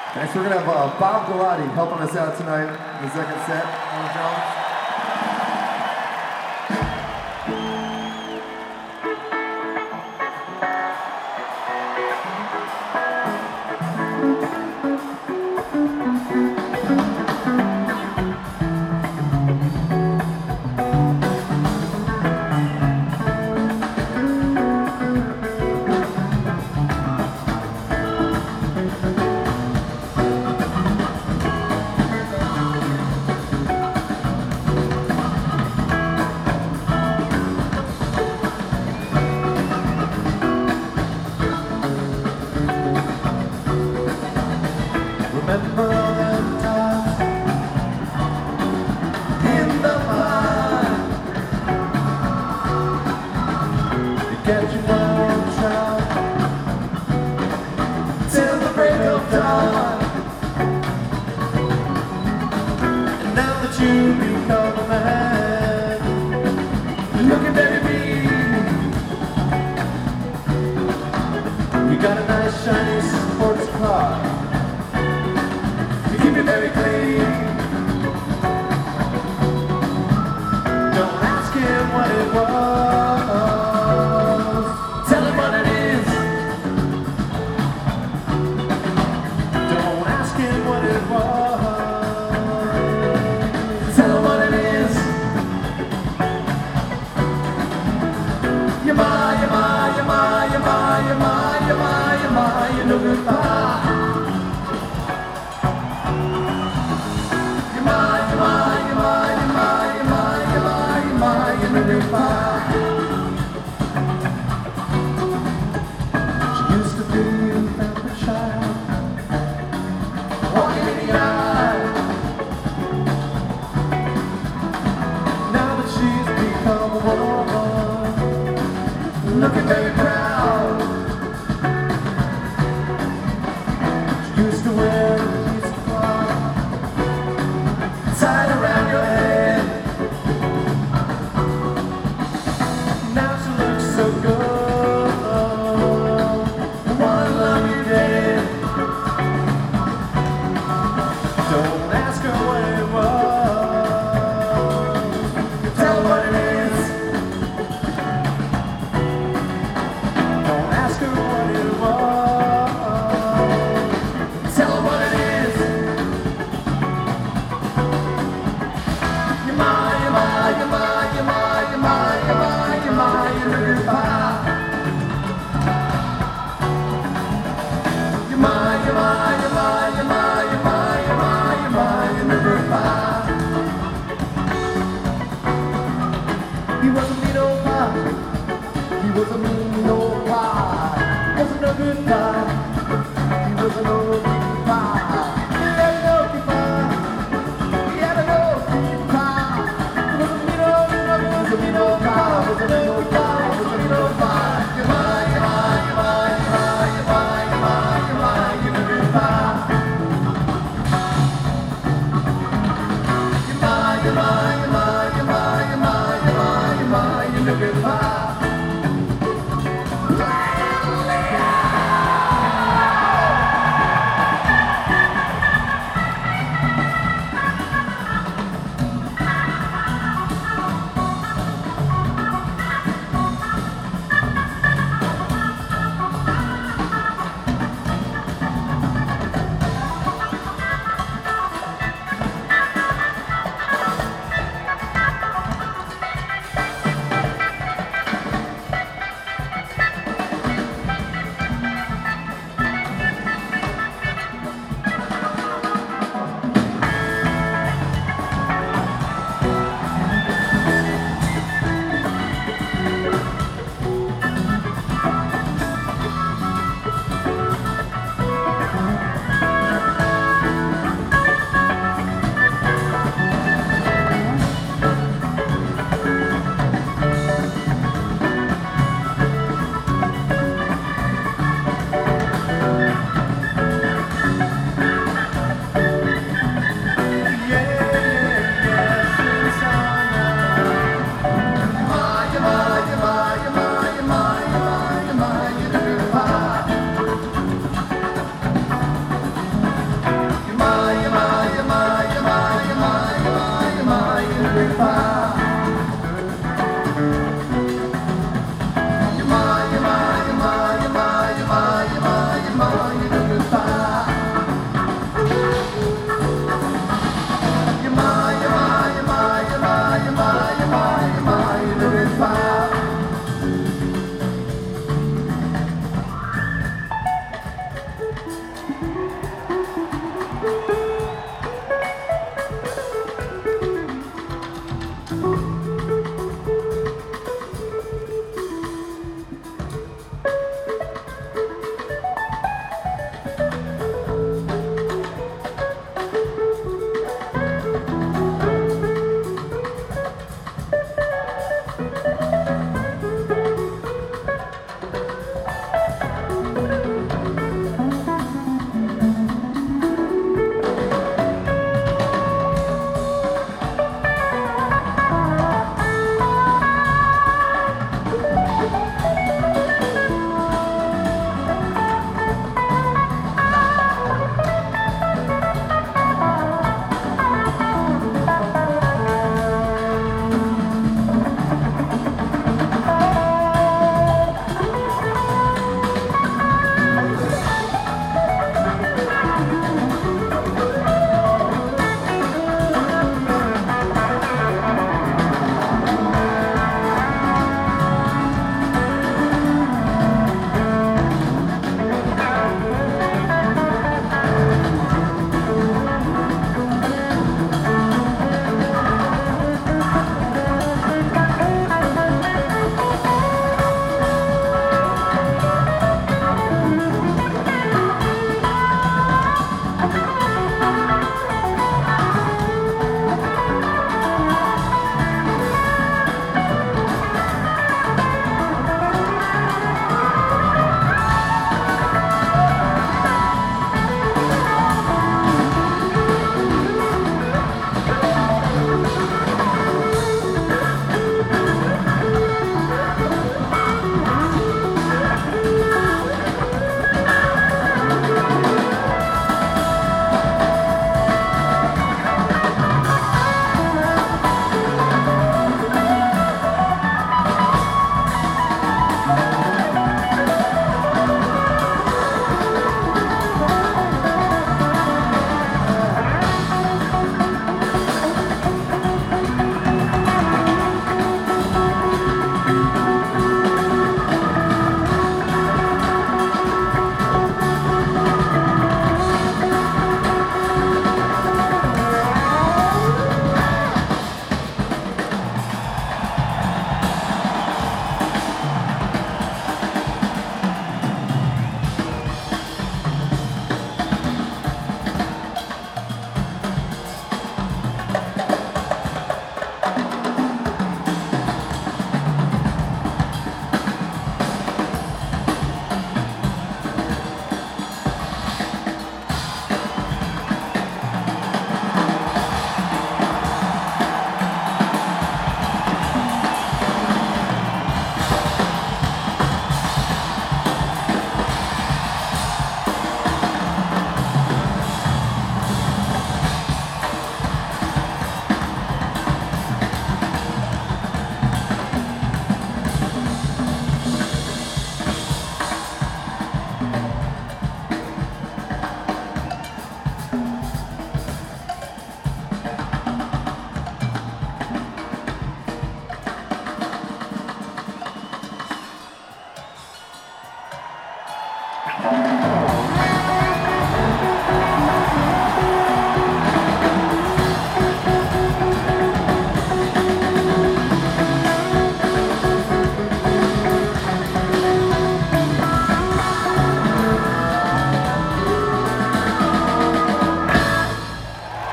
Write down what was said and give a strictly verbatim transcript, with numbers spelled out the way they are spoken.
Next, we're going to have uh, Bob Galati helping us out tonight in the second set on the drums. Remember all them times in the mine. You catch your long trout till the break of dawn. And now that you become a man, you're looking very mean. You got a nice shiny sports car. Keep it very clean. Don't ask him what it was. Tell him what it is. Don't ask him what it was. Tell him what it is. You're my, you're my, you're my, you're my, you're my, you're my, you're my, you're no goodbye. She used to be a pampered child, walking in the aisle. Now that she's become a woman, looking very proud. She used to wear a piece of cloth tied around your head. Now she looks so good. I wanna love you dead. Don't ask her what it was. Tell her what it is. Don't ask her what it was. Tell her what it is. You're my, you're my, you're my, you're my, you're my, you're my, you're my, you're goodbye. You're my, you're my, you're my, you're my, you're my, you're my, you're my, you're goodbye. He was a mean old pie. He was a mean old pie. Wasn't no good pie. He was an old